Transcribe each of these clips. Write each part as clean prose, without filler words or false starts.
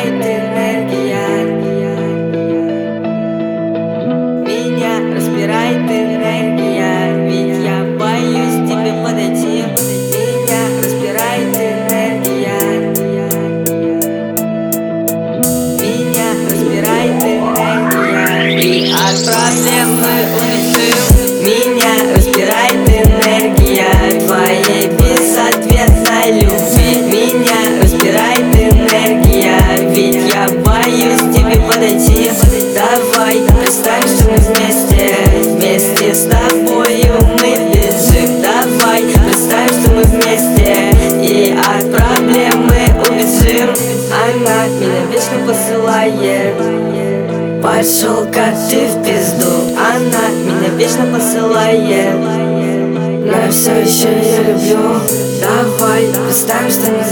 распирает энергия. Меня распирает энергия, ведь я боюсь тебе подойти. Меня распирает энергия. Меня распирает энергия, и от проблемы убежим. Меня распирает энергия твоей безответной любви. Меня распирает энергия, ведь я боюсь тебе подойти. Давай представим, что мы вместе с тобою мы бежим. Давай представим, что мы вместе и от проблемы убежим. Она меня вечно посылает, пошел-ка ты в пизду. Она меня вечно посылает, но я все еще ее люблю. Давай представим, что мы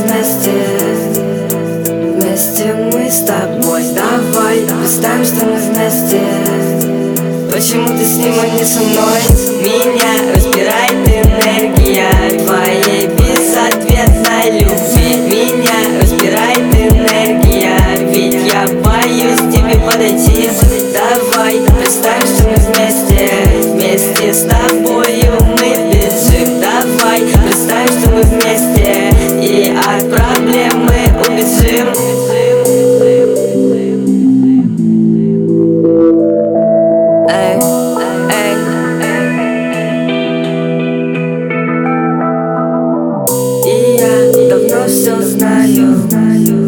вместе мы с тобой. Давай представим, что мы вместе. Почему ты с ним, а не со мной? Меня распирает энергия твоей безответной любви. Меня распирает энергия, ведь я боюсь тебе подойти. Давай представим, что мы вместе с тобою мы бежим. Давай представим, что мы вместе и от проблемы убежим. И я давно все знаю.